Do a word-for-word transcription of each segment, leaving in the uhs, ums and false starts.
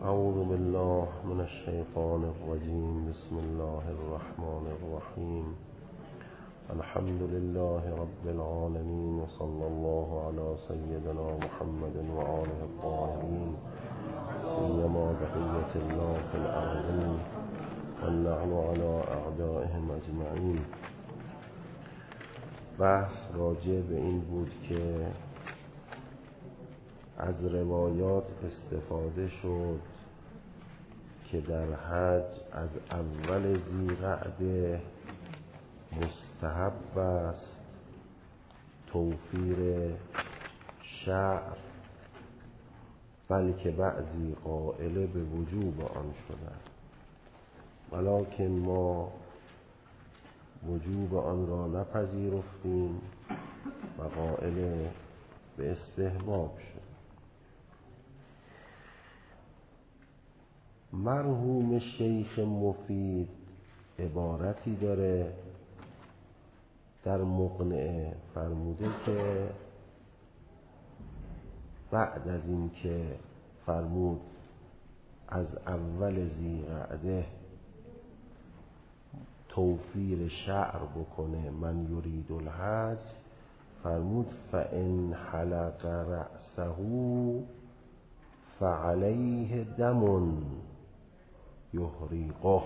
اعوذ بالله من الشیطان الرجیم. بسم الله الرحمن الرحیم. الحمد لله رب العالمین و صلی الله علی سیدنا محمد و آله الطاهرین سیما بقیة الله فی الارضین واللعن علی اعدائهم اجمعین. بحث راجع به این بود که از روایات استفاده شد که در حج از اول ذی‌قعده مستحب است توفیر شعر، بلکه بعضی قائل به وجوب آن شدند، ولکن ما وجوب آن را نپذیرفتیم و قائل به استحباب شد. مرحوم شیخ مفید عبارتی داره در مقنعه، فرموده که بعد از این که فرمود از اول ذی‌قعده توفیر شعر بکنه من یرید الحج، فرمود فإن حلق رأسه فعلیه دم یحرقه.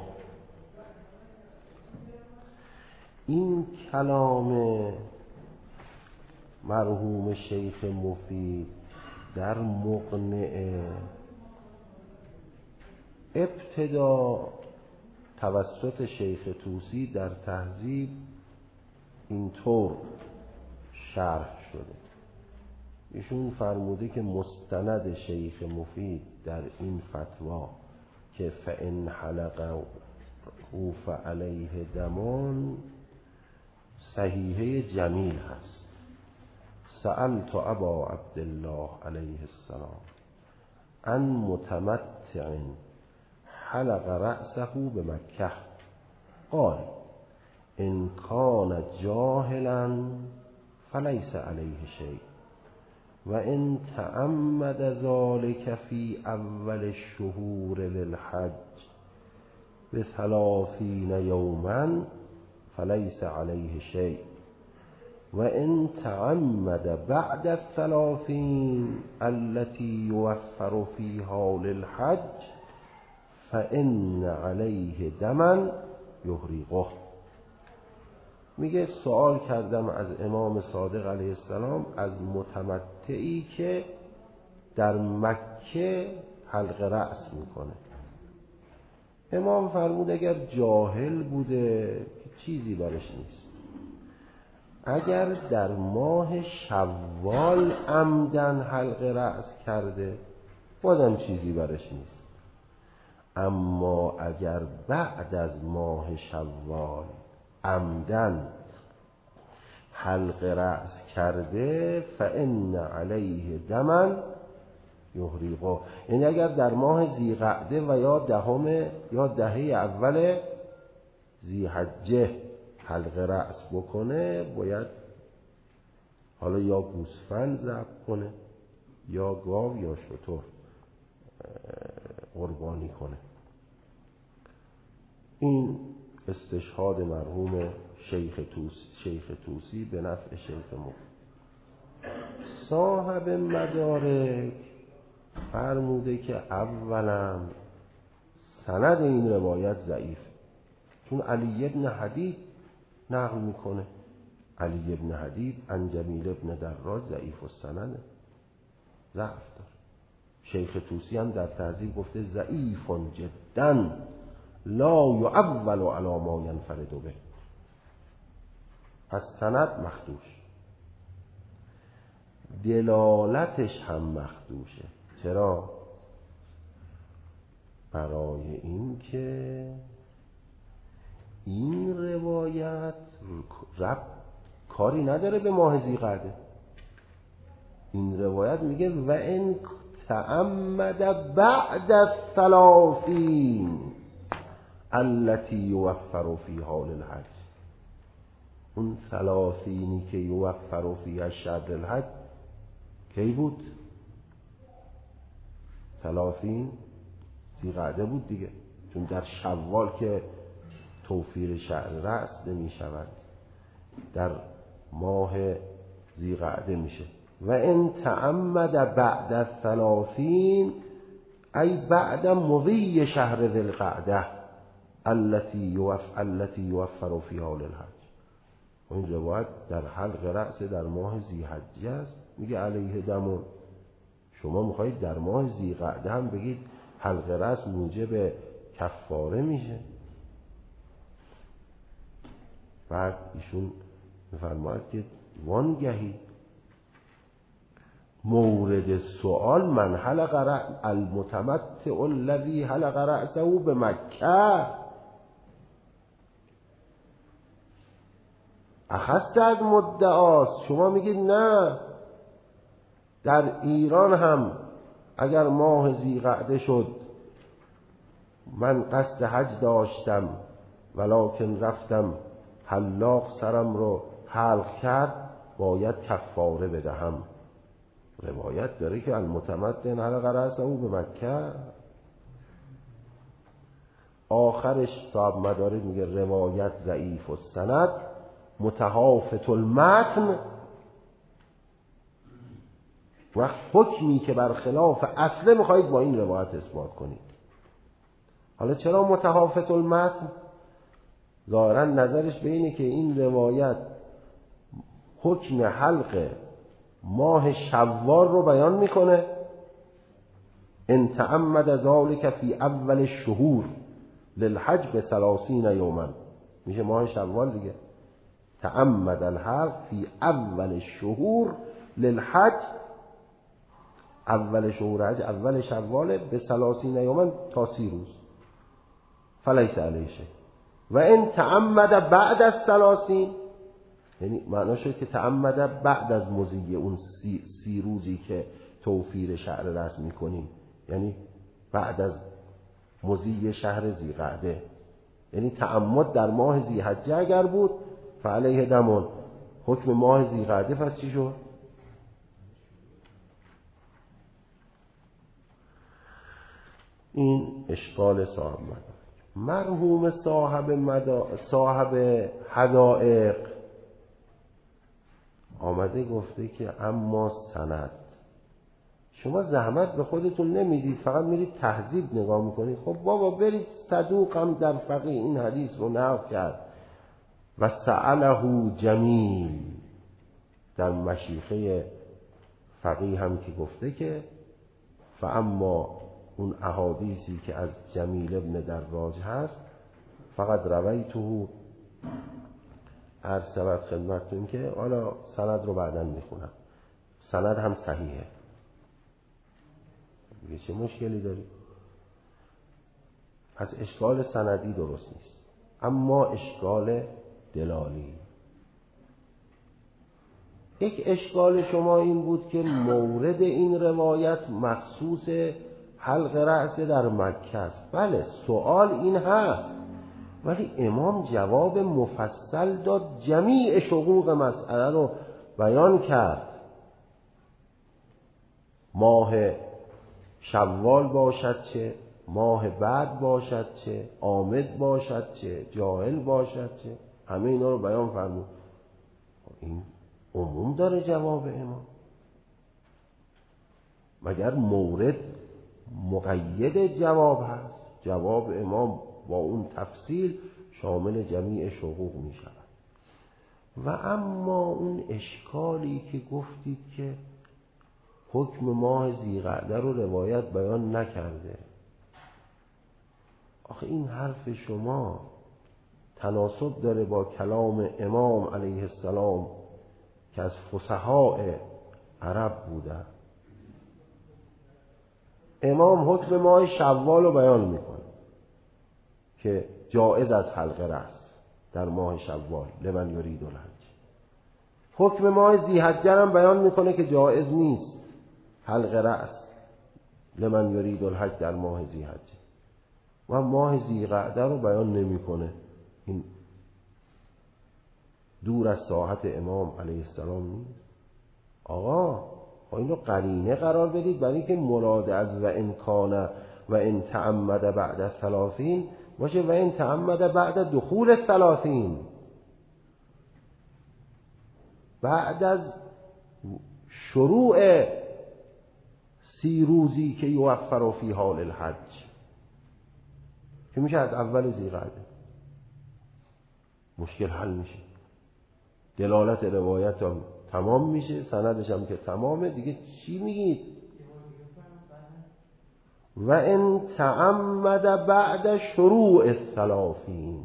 این کلام مرحوم شیخ مفید در مقنعه ابتدا توسط شیخ طوسی در تهذیب اینطور شرح شده. ایشون فرموده که مستند شیخ مفید در این فتوا که فإن حلقه فعلیه دمان صحیحه جمیل هست. سألت ابا عبدالله علیه السلام عن متمتع حلق رأسه بمکه قال ان کان جاهلا فلیس علیه شیء و ان تعمد ذلك فی اول الشهور للحج بثلاثین یوما فلیس علیه شیء و ان تعمد بعد الثلاثین التي یوفر فیها للحج فإن علیه دما یحرقه. میگه سوال کردم از امام صادق علیه السلام از متمتعی که در مکه حلق رأس میکنه. امام فرمود اگر جاهل بوده چیزی برش نیست، اگر در ماه شوال عمدن حلق رأس کرده بازم چیزی برش نیست، اما اگر بعد از ماه شوال عمدن حلق رأس کرده فإن علیه دما یحرقه. یعنی اگر در ماه ذی‌قعده و یا دهم یا دهه اول ذی‌حجه حلق رأس بکنه باید حالا یا گوسفند ذبح کنه یا گاو یا شتر قربانی کنه. این استشهاد مرحوم شیخ توسی, شیخ توسی به نفع شیخ مفید. صاحب مدارک فرموده که اولا سند این روایت ضعیف، چون علی ابن حدید نقل میکنه. علی ابن حدید عن جمیل ابن دراج ضعیف السند، ضعف داره. شیخ طوسی هم در تهذیب گفته ضعیف جدا لا یعول علی ما ینفرد به. پس سند مخدوش، دلالتش هم مخدوشه. چرا؟ برای این که این روایت رب کاری نداره به ماه ذی‌قعده. این روایت میگه و ان تعمد بعد الثلاثین التي یوفر فیها للحج. اون ثلاثینی که یوفر فیها شهر الحج کی بود؟ ثلاثین ذی‌قعده بود دیگه، چون در شوال که توفیر شعر رأس نمی شود، در ماه ذی‌قعده میشه. و ان تعمد بعد الثلاثین ای بعد مضی شهر ذی القعده التي یوف التي یوفر فیها للحج. و این روایت در حلق رأس در ماه ذی‌حجه است. میگه علیه دمون، شما میخواهید در ماه ذی‌قعده هم بگید حلق رأس موجب کفاره میشه؟ بعد ایشون میفرماید که وانگهی مورد سوال من حلق رأس المتمتع الذی حلق رأسه به مکه اخذت از مدعاست. شما میگید نه، در ایران هم اگر ماه ذی‌قعده شد من قصد حج داشتم ولکن رفتم حلاق سرم رو حلق کرد باید کفاره بدهم. روایت داره که المتمتع حلق رأسه به مکه. آخرش صاحب مدارک میگه روایت ضعیف و سند متهافت المتن. وقت حکمی که برخلاف اصله میخواهید با این روایت اثبات کنید. حالا چرا متهافت المتن؟ ظاهرا نظرش به اینه که این روایت حکم حلق ماه شوال رو بیان میکنه. ان تعمد ذلك فی اول الشهور للحج به ثلاثین یوما، میشه ماه شوال دیگه. تعمد الحلق فی اول الشهور للحج، اول شهور حج اول شوال، به ثلاثین یوما تا سی روز، فلیس علیه شیء. و این تعمد بعد از ثلاثین، یعنی معناشه که تعمد بعد از مضی اون سی, سی روزی که توفیر شهر رأس میکنیم، یعنی بعد از مضی شهر ذی‌قعده، یعنی تعمد در ماه ذی‌حجه اگر بود فعلیه دمون. حکم ماه ذی‌قعده پس چی شد؟ این اشکال صاحب مدارک. مرحوم صاحب مدا... صاحب حدائق آمده گفته که اما سند، شما زحمت به خودتون نمیدید، فقط میرید تهذیب نگاه میکنید. خب بابا برید صدوق هم در فقیه این حدیث رو نقل کرد و سأله جمیل، در مشیخه فقیه هم که گفته که فاما اون احادیثی که از جمیل ابن دراج هست فقط رویته، هر سبت خدمتتون که حالا سند رو بعداً میخونم، سند هم صحیحه. میگه چه مشکلی داری؟ پس اشکال سندی درست نیست، اما اشکال دلالی. یک اشکال شما این بود که مورد این روایت مخصوص حلق رأس در مکه است. بله سوال این هست، ولی امام جواب مفصل داد، جمیع شقوق مسئله رو بیان کرد. ماه شوال باشد چه، ماه بعد باشد چه، عامد باشد چه، جاهل باشد چه، همه اینا رو بیان فرمود. این عموم داره جواب امام، مگر مورد مقید جواب هست؟ جواب امام با اون تفصیل شامل جمیع شقوق می شود. و اما اون اشکالی که گفتید که حکم ماه ذی‌قعده رو روایت بیان نکرده، آخه این حرف شما تناسب داره با کلام امام علیه السلام که از فصحاء عرب بوده. امام حکم ماه شوال رو بیان میکنه که جایز از حلق رأس در ماه شوال لمن یرید الحج. حکم ماه ذی‌حجه هم بیان میکنه که جایز نیست حلق رأس لمن یرید الحج در ماه ذی‌حجه، و ماه ذی‌قعده رو بیان نمیکنه. این دور از ساحت امام علیه السلام نیست. آقا اینو قرینه قرار بدید برای اینکه مراد از و امکان و این تعمد بعد الثلاثین باشه و این تعمد بعد دخول الثلاثین، بعد از شروع سی روزی که یوفر فی حال الحج، که میشه از اول ذی‌قعده. مشکل حل میشه، دلالت روایت هم تمام میشه، سندش هم که تمامه، دیگه چی میگید؟ و ان تعمد بعد شروع الثلاثین،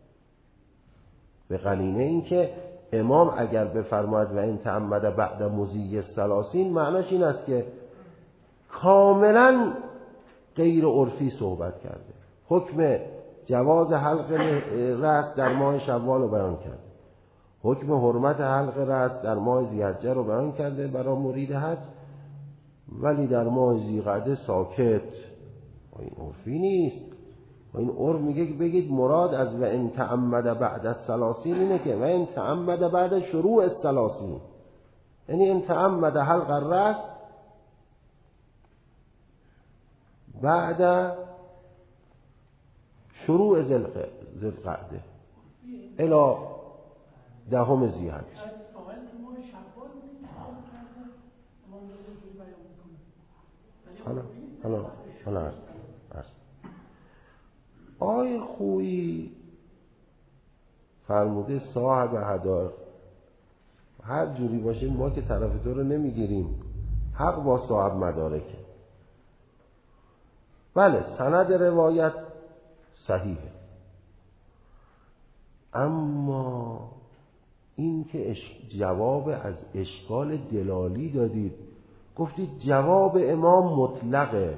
به قرینه این که امام اگر بفرماید و ان تعمد بعد مضی الثلاثین، معناش این است که کاملا غیر عرفی صحبت کرده، حکم جواز حلق رأس در ماه شوال رو بیان کرده، حکم حرمت حلق رأس در ماه ذی‌حجه رو بیان کرده برای مرید حج، ولی در ماه ذی‌قعده ساکت. این عرفی نیست. این عرف میگه که بگید مراد از و ان تعمد بعد الثلاثین اینه که و ان تعمد بعد شروع الثلاثین، یعنی ان تعمد حلق الرأس بعد شروع ذی‌قعده الی دهم ذی‌حجه. حالا حالا حالا آی خویی فرموده صاحب هدایق، هر جوری باشه ما که طرف تو رو نمیگیریم، حق با صاحب مدارکه. بله سند روایت صحیحه، اما این که جواب از اشکال دلالی دادید، گفتید جواب امام مطلقه.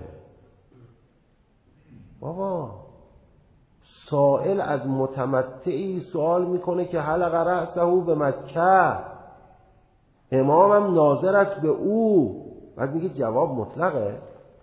بابا سائل از متمتعی سوال میکنه که حلق رأسه به مکه، امامم ناظر است به او، بعد میگه جواب مطلقه.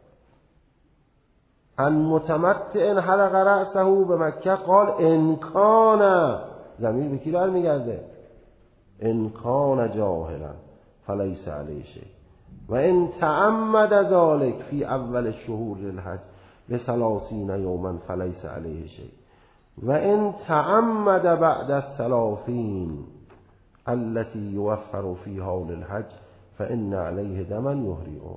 ان متمتع حلق رأسه به مکه قال ان کان، ضمیر به کی برمیگرده؟ ان کان جاهلا فلیس علیه شیء و ان تعمد ذلك فی اول شهور الحج بثلاثین یوما فلیس علیه شیء و ان تعمد بعد الثلاثین التي یوفر فی حال الحج فان علیه دما یهریه.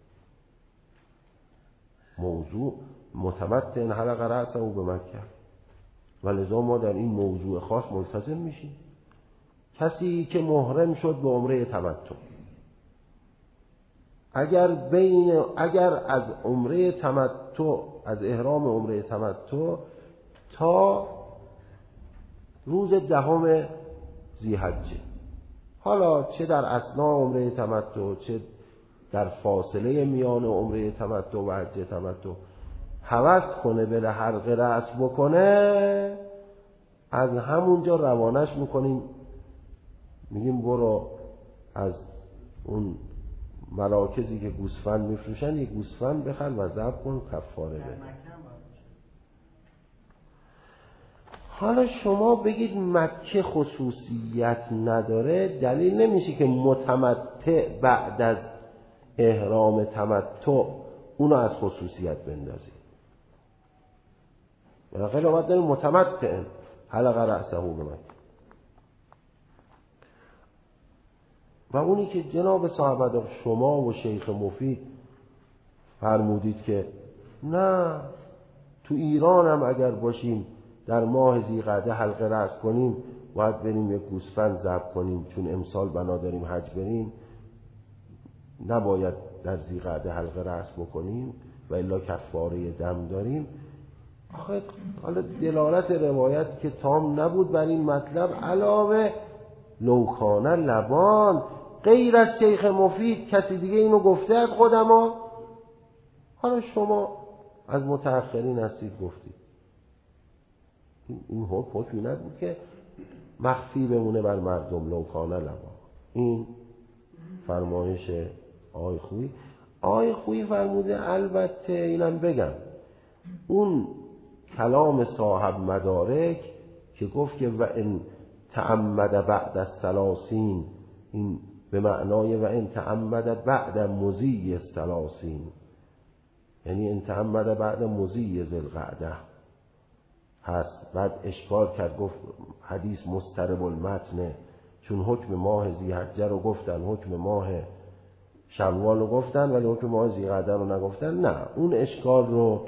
موضوع متمتع حلق رأسه به مکه، ولذا ما در این موضوع خاص ملتزم میشیم. کسی که محرم شد به عمره تمتع، اگر بین اگر از عمره تمتع از احرام عمره تمتع تا روز دهم ذی‌حجه، حالا چه در اثناء عمره تمتع چه در فاصله میان عمره تمتع و حج تمتع هوس کنه بره حلق رأس بکنه، از همونجا روانش میکنیم، میگیم برو از اون مراکزی که گوسفند میفروشن یک گوسفند بخر و ذبح کن کفاره بده. حالا شما بگید مکه خصوصیت نداره، دلیل نمیشه که متمتع بعد از احرام تمتع اونو از خصوصیت بندازید. بالاخره باید داریم متمتع حلق رأسه به مکه. و اونی که جناب صاحب شما و شیخ مفید فرمودید که نه تو ایران هم اگر باشیم در ماه ذی‌قعده حلق رأس کنیم باید بریم یک گوسفند ذبح کنیم، چون امسال بنا داریم حج بریم نباید در ذی‌قعده حلق رأس بکنیم و الا کفاره دم داریم. آخه حالا دلالت روایت که تام نبود بر این مطلب، علاوه لوکانه لبان، غیر از شیخ مفید کسی دیگه اینو گفته از قدما؟ حالا شما از متأخرین هستید گفتید. این حکم حکمی نبود که مخفی بمونه بر مردم، لوکانه لبان. این فرمایش آقای خویی. آقای خویی فرموده البته اینم بگم، اون کلام صاحب مدارک که گفت که و ان تعمد بعد الثلاثین، این به معنای و ان تعمد بعد مضی الثلاثین، یعنی ان تعمد بعد مضی ذی القعده هست. بعد اشکال کرد گفت حدیث مضطرب المتن، چون حکم ماه ذی‌حجه رو گفتن، حکم ماه شوال رو گفتن ولی حکم ماه ذی‌قعده رو نگفتن. نه، اون اشکال رو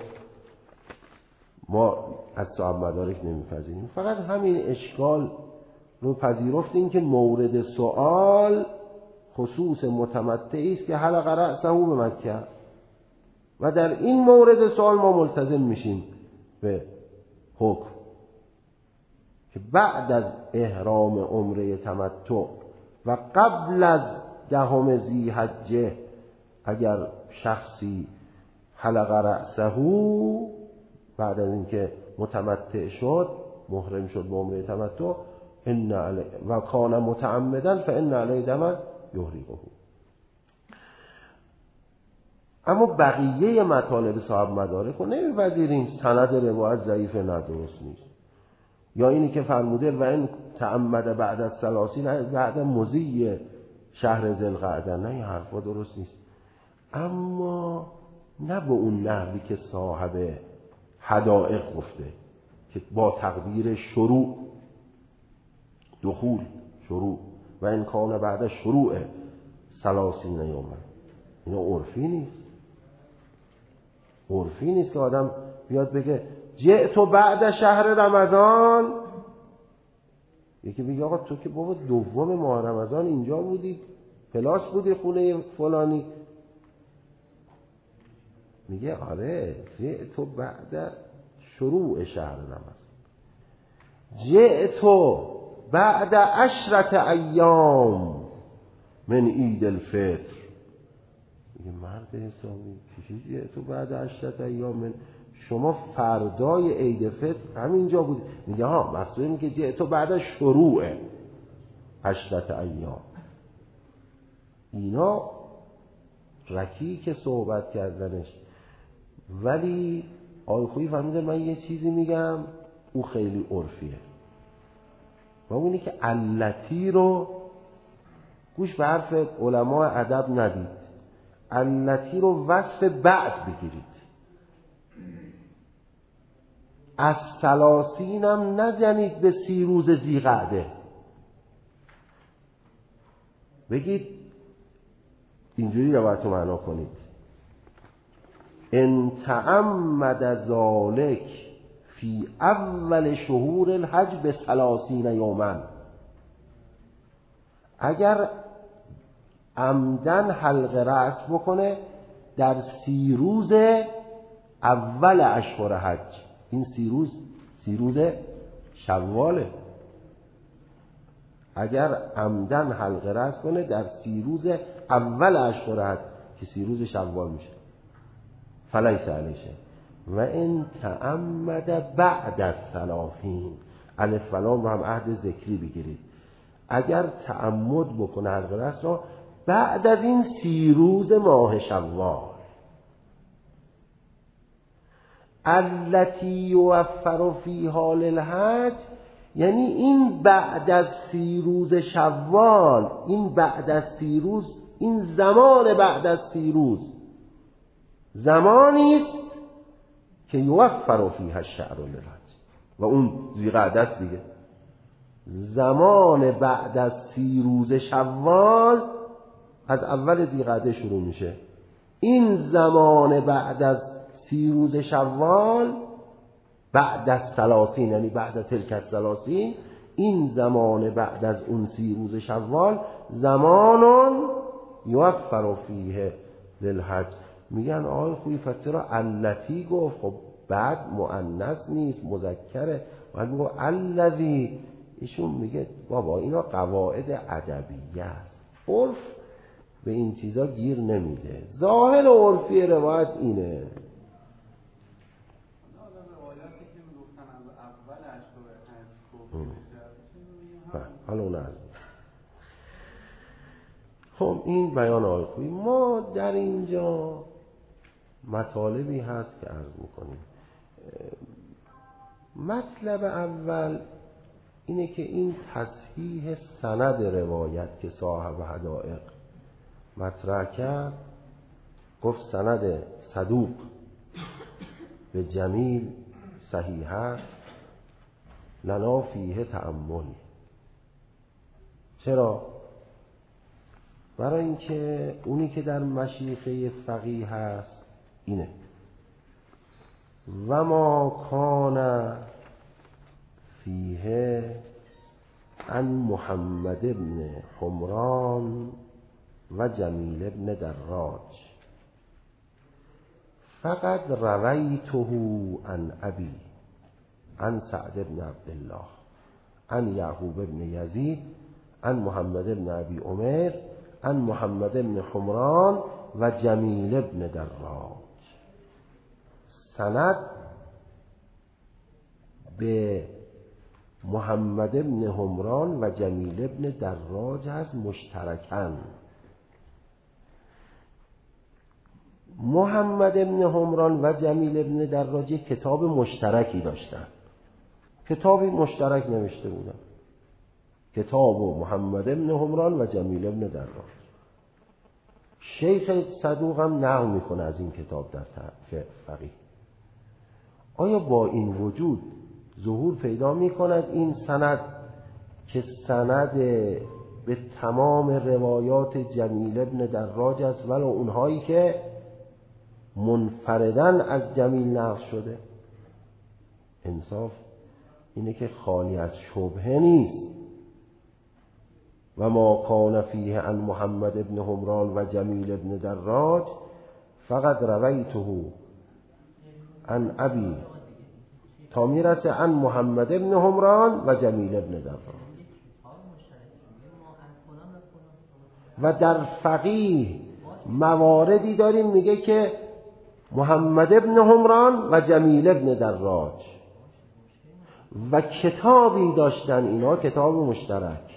ما از صاحب مدارک نمیپذیریم، فقط همین اشکال رو پذیرفتیم که مورد سوال خصوص متمتعی است که حلق رأسه به مکه و در این مورد سوال ما ملتزم میشیم به حکم که بعد از احرام عمره تمتع و قبل از دهم ذی‌حجه اگر شخصی حلق رأسه بعد از اینکه متمتع شد، محرم شد به عمره تمتع، ان علی و کان متعمدا فان علی دم یحرقه. اما بقیه مطالب صاحب مدارک رو نمی‌پذیریم. سند روایت ضعیف، نه درست نیست. یا اینی که فرموده و این تعمد بعد از ثلاثین بعد مضی شهر ذی القعده، نه این حرفا درست نیست. اما نه به اون نحوی که صاحب حدائق گفته که با تقدیر شروع دخول شروع و این کان بعد شروع ثلاثین یوما. اینا عرفی نیست. عرفی نیست که آدم بیاد بگه جئت بعد شهر رمضان، یکی بگه آقا تو که بابا دوم ماه رمضان اینجا بودی، پلاس بودی خونه فلانی، میگه آره جئت بعد شروع شهر رمضان، جئت بعد عشرت ایام من عید الفطر. میگه مرد حسابی چی جئت بعد عشرت ایام من، شما فردای عید فطر همینجا بود. میگه ها مقصود اینه که جئت بعد شروع عشرت ایام. اینا رکیک صحبت کردنش. ولی آقای خویی فهمیده من یه چیزی میگم او خیلی عرفیه و اونی که علتی رو گوش به حرف علماء ادب ندید، علتی رو وصف بعد بگیرید. از ثلاثینم نزنید به سی روز ذی‌قعده، بگید اینجوری روایت رو معنا کنید ان تعمد ذالک فی اول شهور الحج به ثلاثین یوما. اگر عمدن حلق رأس بکنه در سی روز اول اشهر حج، این سی روز سی روز شواله، اگر عمدن حلق رأس کنه در سی روز اول اشهر حج که سی روز شوال میشه، فلیس علیشه. و ان تعمد بعد الثلاثین، الف و لام رو هم عهد ذکری بگیرید، اگر تعمد بکنه حلق رأس رو بعد از این سی روز ماه شوال، التی یوفر فی حال الحج، یعنی این بعد از سی روز شوال، این بعد از سی روز، این زمان بعد از سی روز زمانی است که یوفر فیه الشعر للحج و اون ذی‌قعده است دیگه. زمان بعد از سی روز شوال از اول ذی‌قعده شروع میشه. این زمان بعد از سی روز شوال بعد از ثلاثین، یعنی بعد از تلک الثلاثین، این زمان بعد از اون سی روز شوال زمان یوفر فیه للحج. میگن آقای خویی پس چرا علتی گفت؟ خب بعد مؤنث نیست مذکره، باید میگه الذی. ایشون میگه بابا اینا قواعد ادبیه است، عرف به این چیزا گیر نمیده، ظاهر عرفی روایت اینه. حالا اون از خب این بیان آقای خویی. ما در اینجا مطالبی هست که عرض میکنیم. مطلب اول اینه که این تصحیح سند روایت که صاحب حدائق مطرح کرد، گفت سند صدوق به جمیل صحیح است لنا فیه تأمل. چرا؟ برای اینکه اونی که در مشیخه فقیه هست اینه و ما کان فیه عن محمد ابن حمران و جمیل ابن دراج فقط رویته عن ابی عن سعد ابن عبدالله عن یعقوب ابن یزید عن محمد ابن ابی عمر عن محمد ابن حمران و جمیل ابن دراج. سند به محمد ابن حمران و جمیل ابن دراج هست مشترکاً. محمد ابن حمران و جمیل ابن دراج کتاب مشترکی داشتن، کتابی مشترک نوشته بودن، کتاب محمد ابن حمران و جمیل ابن دراج. شیخ صدوق هم نقل میکنه از این کتاب در فقیه. آیا با این وجود ظهور پیدا میکند این سند که سند به تمام روایات جمیل ابن دراج است ولو اونهایی که منفردن از جمیل نقل شده؟ انصاف اینه که خالی از شبهه نیست. و ما کان فیه عن محمد ابن حمران و جمیل ابن دراج فقط رویته عن ابی تا میرسه عن محمد ابن حمران و جمیل ابن دراج. و در فقیه مواردی داریم میگه که محمد ابن حمران و جمیل ابن دراج و کتابی داشتن، اینا کتاب مشترک.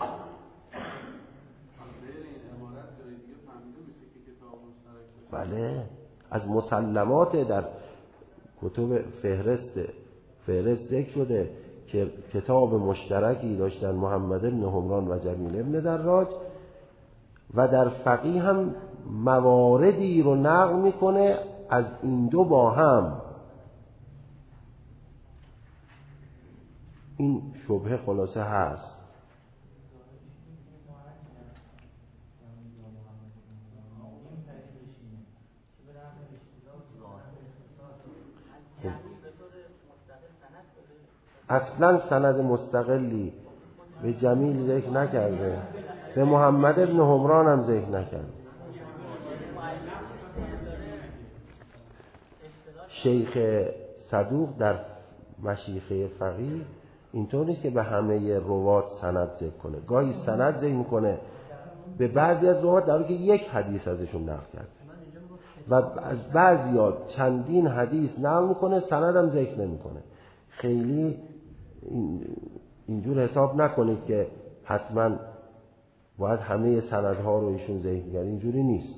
بله، از مسلمات در کتب فهرست فهرست ذکر شده که کتاب مشترکی داشتن محمد ابن حمران و جمیل ابن دراج. و در فقیه هم مواردی رو نقل میکنه از این دو با هم. این شبهه خلاصه هست. اصلا سند مستقلی به جمیل ذکر نکرده، به محمد ابن حمران هم ذکر نکرده. شیخ صدوق در مشیخه فقیه اینطور نیست که به همه روات سند ذکر کنه، گاهی سند ذکر میکنه به بعضی از روات در حالی که یک حدیث ازشون نقل کرده و از بعضیا چندین حدیث نقل میکنه سند هم ذکر نمیکنه. خیلی این اینجور حساب نکنید که حتما باید همه سندها رو ایشون ذکر کرد، اینجوری نیست.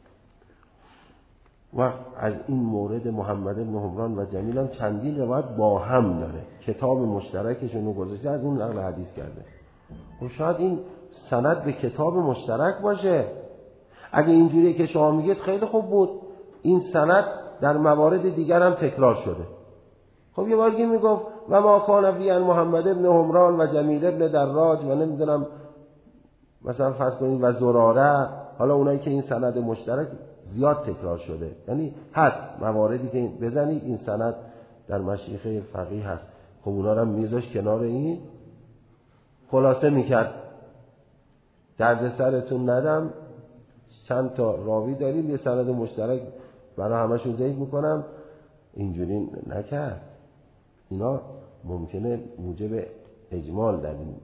و از این مورد محمد ابن حمران و جمیل هم چندین روایت با هم داره، کتاب مشترکشون رو گذاشته از اون نقل حدیث کرده. و شاید این سند به کتاب مشترک باشه. اگه اینجوریه که شما میگید خیلی خوب بود، این سند در موارد دیگر هم تکرار شده. خب یه بارگی میگفت و ما کان فی عن محمد ابن حمران و جمیل ابن دراج و نمیدونم مثلا فرض کنید و زراره، حالا اونایی که این سند مشترک زیاد تکرار شده، یعنی هست مواردی که بزنید این سند در مشیخه فقیه هست. خب اونا رو میذاش کنار این، خلاصه میکرد درد سرتون ندم، چند تا راوی داریم یه سند مشترک برای همشون ذکر میکنم، اینجوری نکرد. اینا ممکنه موجب اجمال در این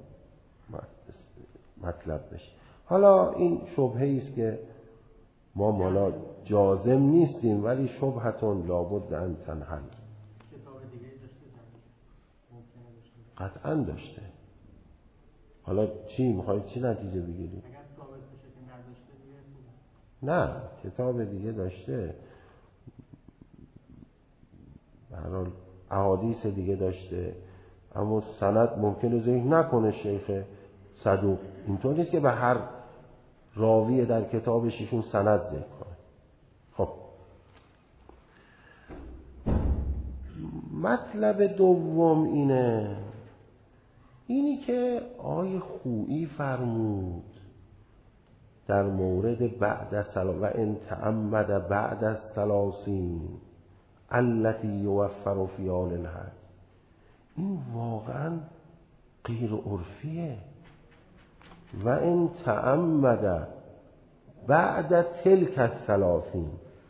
مطلب بشه. حالا این شبهه است که ما مالا جازم نیستیم، ولی شبهتون لابد ان تنحل. قطعا داشته. حالا چی میخواید چی نتیجه بگیرید؟ نه، کتاب دیگه داشته، به هر حال احادیث دیگه داشته، اما سند ممکنه ذکر نکنه شیخ صدوق. اینطور نیست که به هر راوی در کتابش ایشون سند ذکر کنه. خب مطلب دوم اینه، اینی که آقای خویی فرمود در مورد بعد از سلا و ان تعمد بعد از ثلاثین التي یوفر فی آل الحج، این واقعا غیر عرفیه. و ان تعمد بعد تلک الثلاثین،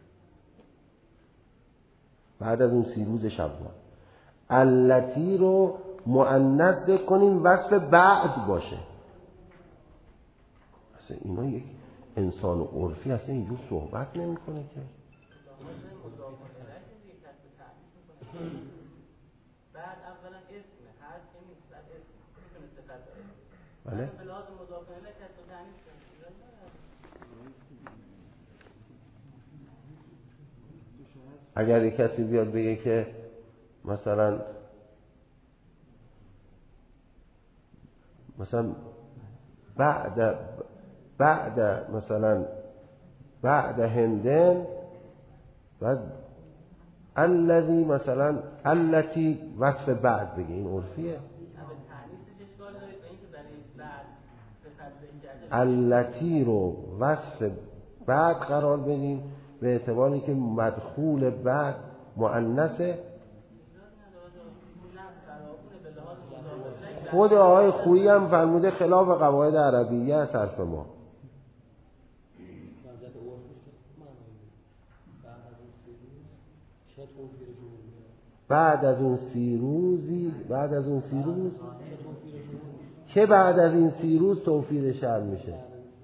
بعد از اون سی روز شوال، التی رو مؤنث بکنیم وصف بعد باشه. اصلا اینا یک انسان عرفی اصلا اینجور صحبت نمی کنه که. بعد اولا اسمه هر که نیست، بعد اسمه میتونه صفت داره. بله. به لحاظ مضاف الیه کسب و تأنیث کنه. اگر یک کسی بیاد بگه که مثلا مثلا بعد بعد مثلا بعد هندن بعد الذی مثلا التی وصف بعد بگه، این عرفیه. التی رو وصف بعد قرار بدیم به اعتباری که مدخول بعد مؤنثه. خود آقای خویی هم فرموده خلاف قواعد عربیه از حرف ما. بعد از اون سی روزی بعد از اون سی روز که بعد از این سی روز توفیر شرع میشه.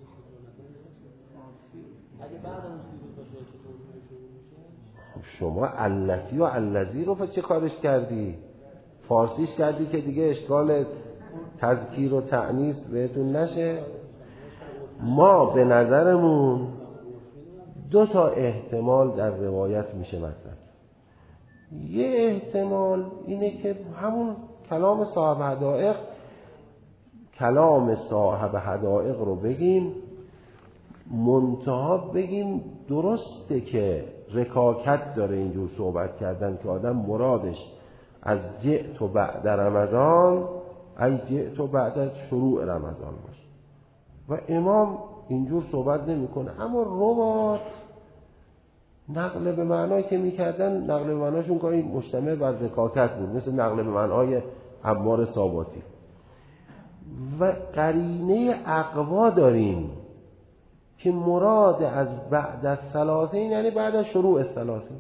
شما التی و الذی رو چه کارش کردی؟ فارسیش کردی که دیگه اشکال تذکیر و تأنیث بهتون نشه. ما به نظرمون دو تا احتمال در روایت میشه مطرح. یه احتمال اینه که همون کلام صاحب حدائق کلام صاحب حدائق رو بگیم، منتها بگیم درسته که رکاکت داره اینجور صحبت کردن که آدم مرادش از جئت و بعد رمضان ای جئت و بعد شروع رمضان باشه و امام اینجور صحبت نمی کنه. اما روات نقل به معنایی که میکردن، نقل به معناشون که مجتمع بر رکاکت بود، مثل نقل به معنای عمار ساباتی. و قرینه اقوا داریم که مراد از بعد از ثلاثین یعنی بعد از شروع ثلاثین.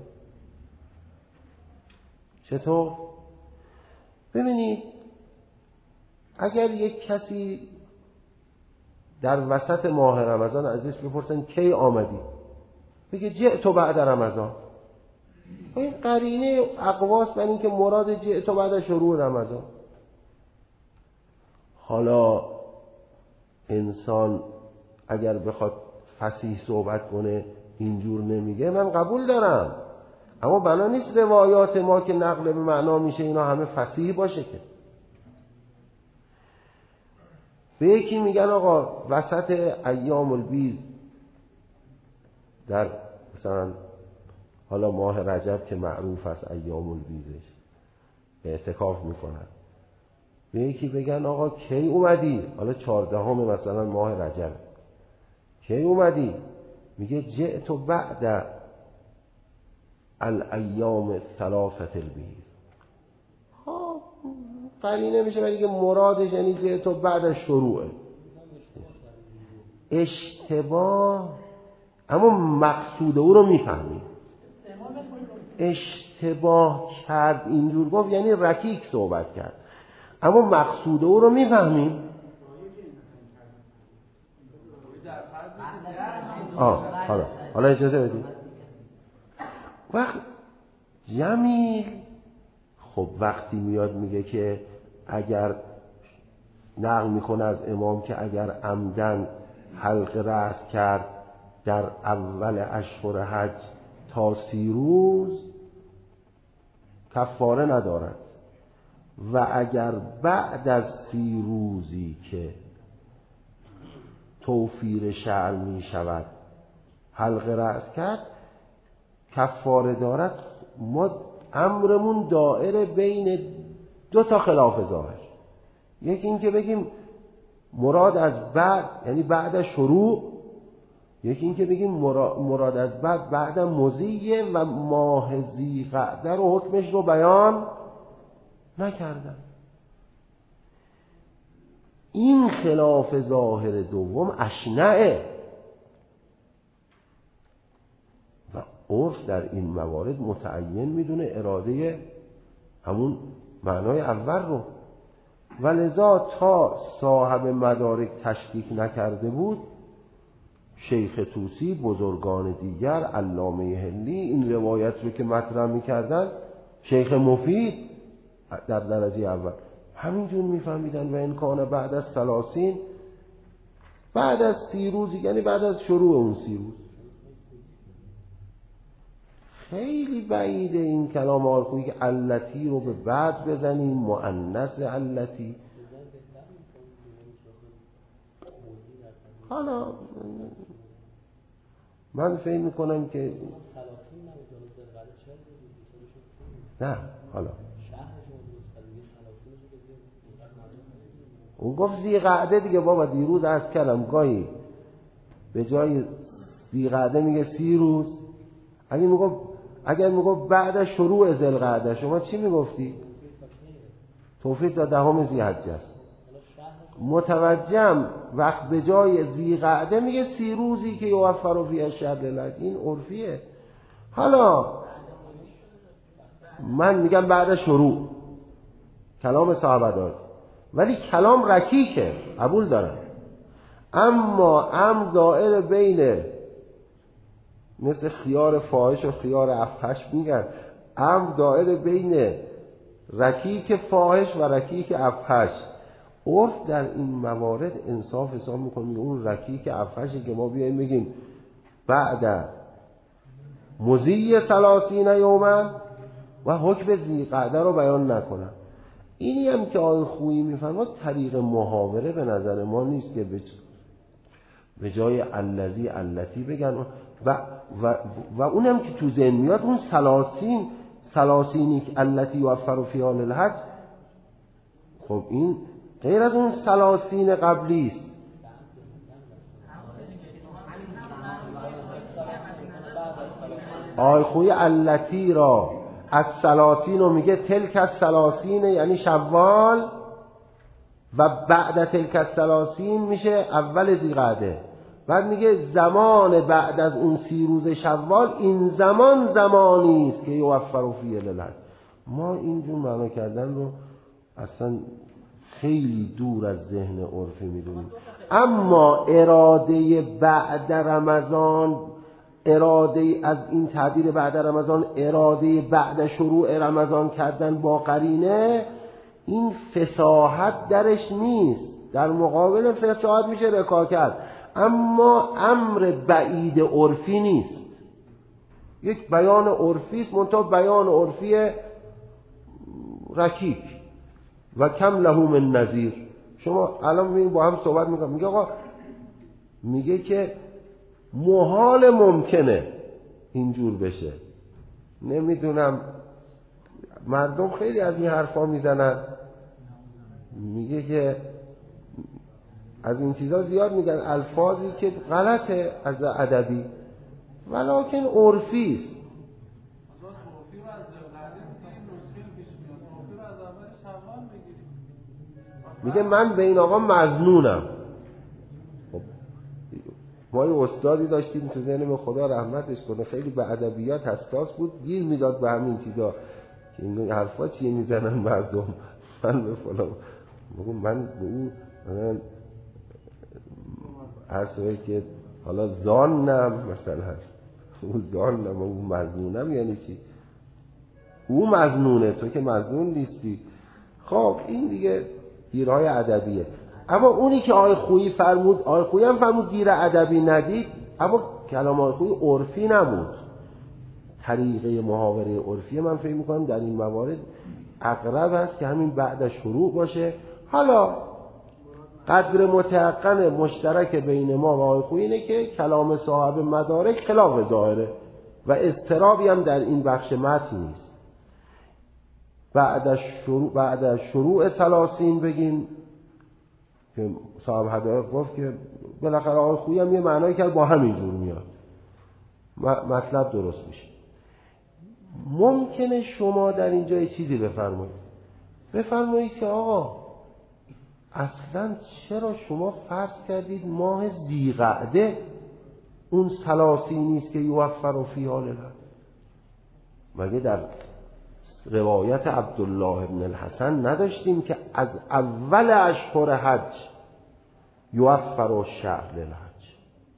چطور؟ ببینید اگر یک کسی در وسط ماه رمضان ازش بپرسن کی آمدی، بگه جئت بعد رمضان، این قرینه اقواست بر این که مراد جئت بعد از شروع رمضان. حالا انسان اگر بخواد فصیح صحبت کنه اینجور نمیگه، من قبول دارم، اما بنا نیست روایات ما که نقل به معنا میشه اینا همه فصیح باشه که. به یکی میگن آقا وسط ایام البیض در مثلا حالا ماه رجب که معروف است ایام البیضش اعتکاف میکنن، به یکی بگن آقا کی اومدی، حالا چهاردهم مثلا ماه رجب کی اومدی، میگه جئت بعد الایام الثلاثه البیض. ها قرینه میشه برای که مرادش یعنی جئت بعد از شروع. اشتباه، اما مقصود او رو میفهمیم. اشتباه کرد اینجور گفت یعنی رکیک صحبت کرد، اما مقصود او رو میفهمیم. آه حالا حالا اجازه بدید. وقت جمیل خب وقتی میاد میگه که اگر نقل میکنه از امام که اگر عمدن حلق رأس کرد در اول اشهر حج تا سی روز کفاره ندارد و اگر بعد از سی روزی که توفیر شعر می شود حلق رأس کرد کفاره دارد. ما امرمون دائره بین دو تا خلاف ظاهر. یکی این که بگیم مراد از بعد یعنی بعد شروع، یکی این که بگیم مراد از بعد بعد مضیه و ماه ذی‌قعده رو حکمش رو بیان نکردن. این خلاف ظاهر دوم اشنعه و عرف در این موارد متعین میدونه اراده همون معنای اول رو، و لذا تا صاحب مدارک تشکیک نکرده بود شیخ طوسی، بزرگان دیگر، علامه هندی این روایت رو که مطرح میکردن، شیخ مفید در درجه اول همینجور میفهمیدن و این کانه بعد از ثلاثین، بعد از سی روز، یعنی بعد از شروع اون سی روز. خیلی بعیده این کلام آلخویی که علتی رو به بعد بزنیم، مؤنث علتی. حالا من فکر میکنم که نه، حالا اون گفت ذی‌قعده دیگه بابا، دیروز از کلم گاهی به جای ذی‌قعده میگه سی روز. اگه میگفت اگر میگفت بعد شروع ذی‌قعده شما چی میگفتی؟ توفیق تا دهم ذی‌حجه است. متوجهم وقت به جای ذی‌قعده میگه سی روزی که یوفر فیه الشهر للحج، این عرفیه. حالا من میگم بعد شروع کلام صحابه داد، ولی کلام رکیکه، قبول دارم، اما امر دائر بین، مثل خیار فاحش و خیار افحش میگن، امر دائر بین رکیک فاحش و رکیک افحش. عرف در این موارد انصاف حساب میکنه اون رکیک افحشی که ما بیاییم بگیم بعد مضی ثلاثین یوما و حکم ذی‌قعده رو بیان نکنم. اینی هم که آقای خویی میفرماد طریق محاوره به نظر ما نیست که به جای الذی التی بگن و و و اونم که تو ذهن میاد اون ثلاثین ثلاثینی که التی یوفر فیها للحج، خب این غیر از اون ثلاثین قبلی است. آقای خویی التی را از ثلاثین رو میگه تلک از ثلاثین یعنی شوال، و بعد تلک از ثلاثین میشه اول ذی‌قعده. بعد میگه زمان بعد از اون سی روز شوال، این زمان زمانی است که یوفر فیه للحج. ما اینجور معنا کردن رو اصلا خیلی دور از ذهن عرفی میدونیم. اما اراده بعد رمضان، اراده از این تعبیر بعد رمضان، اراده بعد شروع رمضان کردن با قرینه، این فصاحت درش نیست. در مقابل فصاحت میشه رکا کرد، اما امر بعید عرفی نیست. یک بیان عرفی است، منتها بیان عرفی رکیک و کم له من نظیر. شما الان میبینید با هم صحبت میکنم، میگه آقا، میگه که محال ممکنه اینجور بشه. نمیدونم، مردم خیلی از این حرفا میزنن، میگه که از این چیزا زیاد میگن، الفاظی که غلطه از ادبی ولکن عرفی است. میگه من به این آقا مظنونم. خب ما یه استادی داشتیم تو ذهنم، خدا رحمتش کنه، خیلی به ادبیات حساس بود، گیر میداد به همین چیزا که این حرفا چیه میزنن مردم. من به فلان بگم، من به او حرفایی که حالا زانم، مثلا او زانم او مظنونم یعنی چی؟ او مظنونه، تو که مظنون نیستی. خب این دیگه گیرهای ادبیه. اما اونی که آقای خویی فرمود، آقای خویی هم فرمود گیر ادبی ندید، اما کلام آقای خویی عرفی نبود. طریقه محاوره عرفی من فکر میکنم در این موارد اقرب است که همین بعد شروع باشه. حالا قدر متيقن مشترک بین ما و آقای خویی اینه که کلام صاحب مدارک خلاف ظاهره و اضطرابی هم در این بخش متن نیست. بعد از شروع بعد از شروع ثلاثین بگیم که صاحب هدایق گفت که بالاخره آقای خویی هم یه معنایی کرد با همین جور میاد، مطلب درست میشه. ممکنه شما در اینجا یه چیزی بفرمایید بفرمایید که آقا اصلا چرا شما فرض کردید ماه ذیقعده اون ثلاثینی است که یوفر فیها للحج؟ مگه در روایت عبدالله بن الحسن نداشتیم که از اول اشهر حج یوفر الشهر للحج؟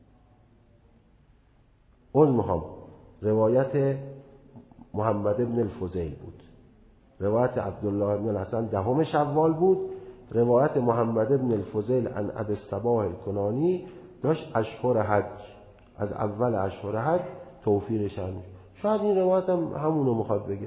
اون مهم روایت محمد بن الفضیل بود، روایت عبدالله بن الحسن دهم شوال بود، روایت محمد بن الفضیل عن ابی الصباح الکنانی داشت اشهر حج، از اول اشهر حج توفیر شهر. شاید این روایت هم همونو میخواد بگه.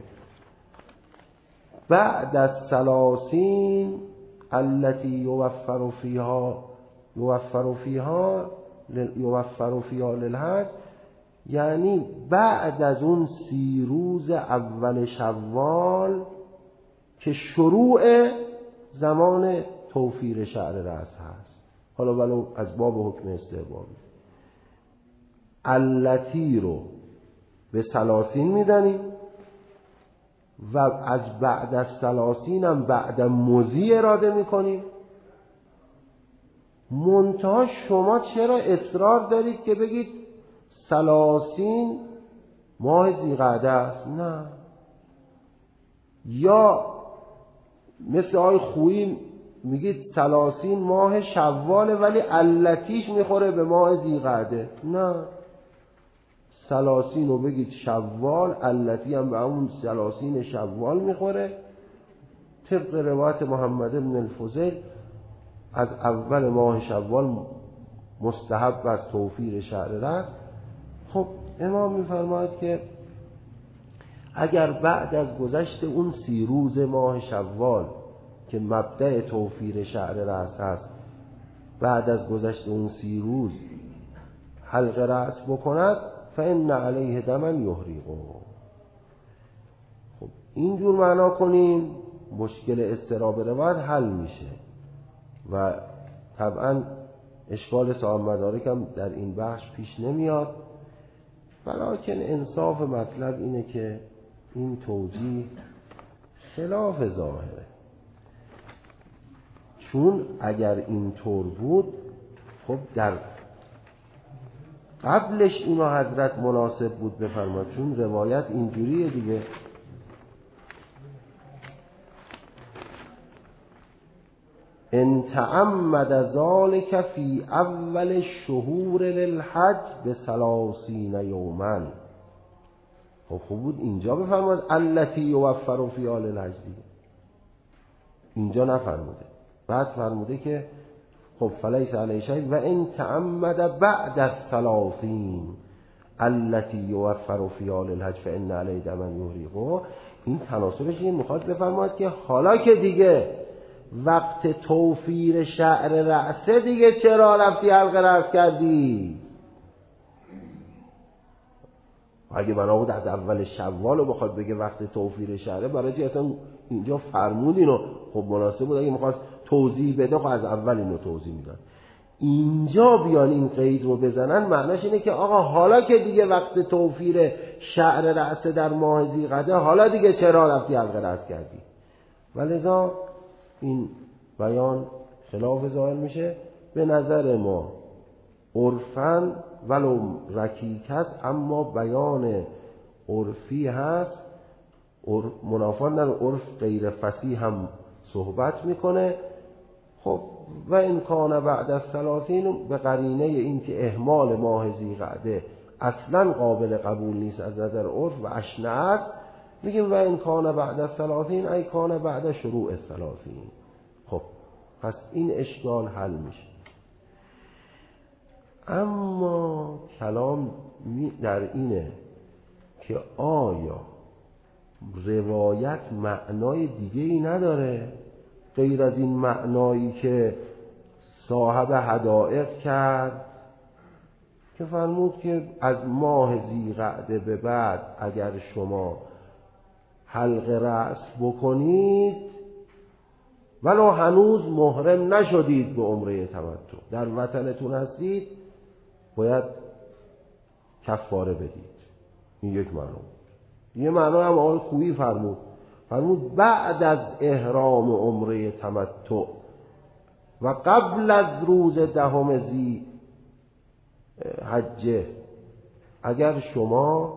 بعد از ثلاثین التي یوفر فیها یوفر فیها یوفر فیها للحج، یعنی بعد از اون سی روز اول شوال که شروع زمان توفیر شعر رأس هست. حالا ولو از باب حکم استحبابی التی رو به ثلاثین میدنیم و از بعد از ثلاثین هم بعد مضی اراده میکنیم. منتها شما چرا اصرار دارید که بگید ثلاثین ماه ذیقعده است؟ نه. یا مثل آقای خویی میگید ثلاثین ماه شواله ولی علتیش میخوره به ماه ذیقعده. نه، ثلاثین رو بگید شوال، علتی هم به همون ثلاثین شوال میخوره. طبق روایت محمد بن الفضیل از اول ماه شوال مستحب از توفیر شعر رأس. خب امام میفرماید که اگر بعد از گذشت اون سی روز ماه شوال که مبدأ توفیر شعر رأس هست، بعد از گذشت اون سی روز حلق رأس بکند فإن علیه دما یحرقه. خب اینجور معنا کنیم مشکل اضطراب روایت حل میشه و طبعا اشکال صاحب مدارک هم در این بخش پیش نمیاد. ولیکن انصاف مطلب اینه که این توجیه خلاف ظاهره، چون اگر این طور بود خب در قبلش اینو حضرت مناسب بود بفرماد، چون روایت اینجوریه دیگه. ان تعمد ذلك فی اول شهور للحج به ثلاثین یوما. خب خوب بود اینجا بفرماد التی یوفر فیها للحج دیگه، اینجا نفرموده. بعد فرموده که خب فلیس علیه شیء و ان تعمد بعد الثلاثین التی یوفر فیها للحج فان علیه دما یحرقه. این تناسبش این میخواد بفرماد که حالا که دیگه وقت توفیر شعر رأسه دیگه چرا رفتی حلق رأس کردی؟ اگه بنا بود از اول شوال رو بخواد بگه وقت توفیر شعره، برای چی اصلا اینجا فرمود اینو؟ خب مناسب بود اگه میخواست توضیح بده خب از اول اینو توضیح میداد. اینجا بیان این قید رو بزنن معناش اینه که آقا حالا که دیگه وقت توفیر شعر رأسه در ماه ذیقعده، حالا دیگه چرا رفتی حلق رأس کردی؟ ولذا این بیان خلاف ظاهر میشه. به نظر ما عرفاً ولو رکیک هست اما بیان عرفی هست، منافات نداره، عرف غیر فصیح هم صحبت میکنه. خب و این کان بعد از ثلاثین به قرینه این که اهمال ماه ذیقعده اصلا قابل قبول نیست از نظر عرف و اشنع است، میگیم و این کان بعد از ثلاثین ای کان بعد شروع ثلاثین. خب پس این اشکال حل میشه. اما کلام در اینه که آیا روایت معنای دیگه ای نداره غیر از این معنایی که صاحب هدایق کرد که فرمود که از ماه ذیقعده به بعد اگر شما حلق رأس بکنید ولو هنوز محرم نشدید به عمره تمتع، در وطنتون هستید، باید کفاره بدید. این یک معنی. یه معنی هم آقای خویی فرمود فرمود بعد از احرام عمره تمتع و قبل از روز دهم ذی حجه اگر شما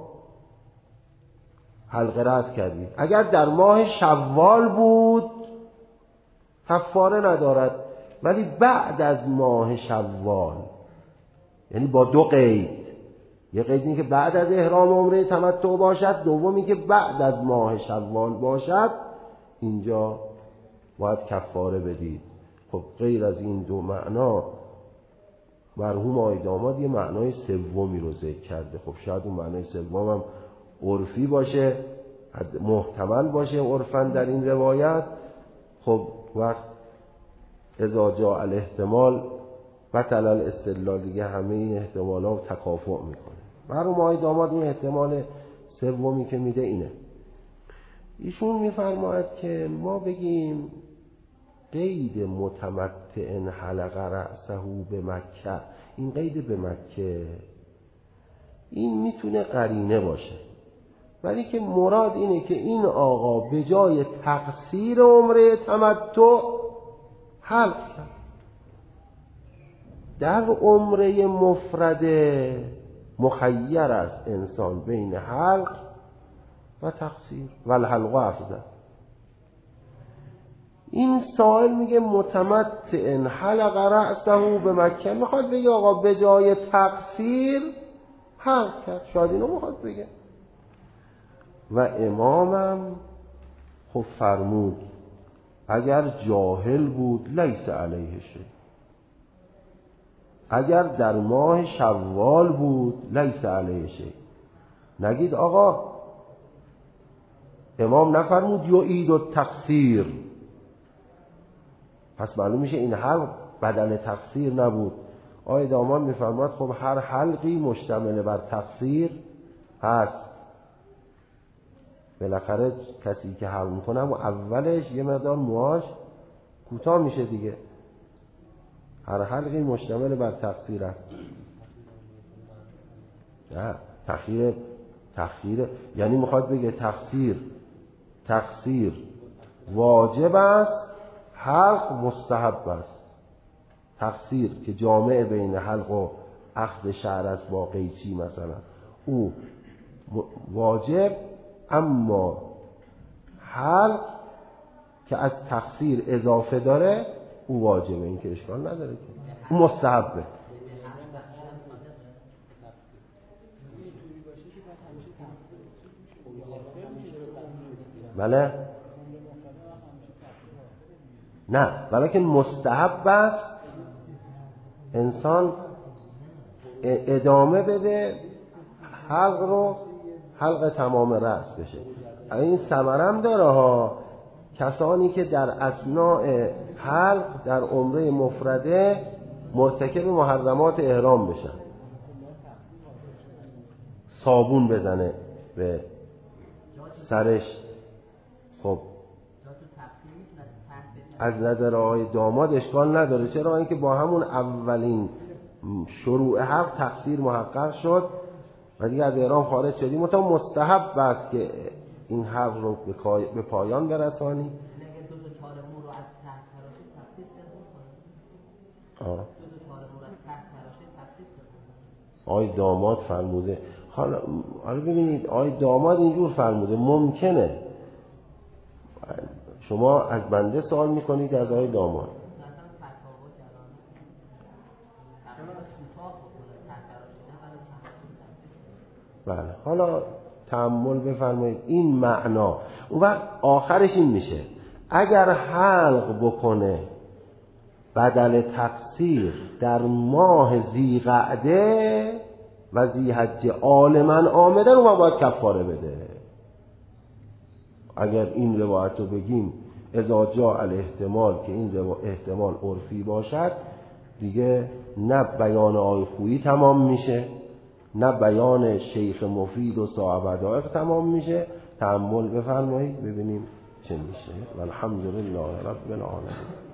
حلق رأس کردید، اگر در ماه شوال بود کفاره ندارد، ولی بعد از ماه شوال، یعنی با دو قید، یه قید اینه که بعد از احرام عمره تمتع باشد، دومی که بعد از ماه شوال باشد، اینجا باید کفاره بدید. خب غیر از این دو معنا مرحوم آقای داماد یه معنای سومی رو ذکر کرده. خب شاید اون معنای سوم هم عرفی باشه، محتمل باشه عرفاً در این روایت. خب وقت اذا جاء الاحتمال بطل الاستدلال، دیگه همه این احتمالات تکافؤ میکنه. مرحوم آقای داماد اون احتمال سومی که میده اینه. ایشون میفرماید که ما بگیم قید متمتع حلق رأسه به مکه، این قید به مکه این میتونه قرینه باشه، ولی که مراد اینه که این آقا به جای تقصیر عمره تمتع حلق کرد. در عمره مفرده مخیر است انسان بین حلق و تقصیر و الحلق افضل. این سائل میگه متمتع حلق رأسه به مکه، میخواد بگه آقا به جای تقصیر حلق کرد، شاید اینو میخواد بگه. و امامم خب فرمود اگر جاهل بود لیس علیه شیء، اگر در ماه شوال بود لیس علیه شیء. نگید آقا امام نفرمود یعید التقصیر، پس معلوم میشه این حلق بدل تقصیر نبود. آقای داماد میفرماد خب هر حلقی مشتمل بر تقصیر هست. بالاخره کسی که حلق میکنه و اولش یه مقدار موهاش کوتاه میشه دیگه. هر حلقی مشتمل بر تقصیر است. نه تخییر تخییر یعنی میخواد بگه تقصیر تقصیر واجب است، حلق مستحب است. تقصیر که جامع بین حلق و اخذ شعر است با قیچی مثلا او واجب، اما حلق که از تقصیر اضافه داره او واجبه، این که اشکال نداره که او مستحبه. بله نه، ولیکن مستحب است انسان ادامه بده حلق رو، حلق تمام رأس بشه. این ثمرم داره ها، کسانی که در اثناء حلق در عمره مفرده مرتکب محرمات احرام بشن، صابون بزنه به سرش، خب از نظر آقای داماد اشکال نداره. چرا؟ اینکه با همون اولین شروع حلق تقصیر محقق شد و دیگه از احرام خارج شدیم. مطمئن مستحب است که این حلق رو به پایان برسانی. آقای داماد فرموده، حالا حالا ببینید آقای داماد اینجور فرموده، ممکنه شما از بنده سوال میکنید از آقای داماد. بله حالا تأمل بفرمایید این معنا. اون وقت آخرش این میشه اگر حلق بکنه بدل تقصیر در ماه ذیقعده و ذیحجه عالماً آمدن، اون باید کفاره بده. اگر این روایت رو بگیم اذا جاء الاحتمال که این احتمال عرفی باشد، دیگه نه بیان آقای خویی تمام میشه، نه بیان شیخ مفید و صاحب دقایق تمام میشه، تأمل بفرمایید ببینیم چه میشه. والحمدلله رب العالمین.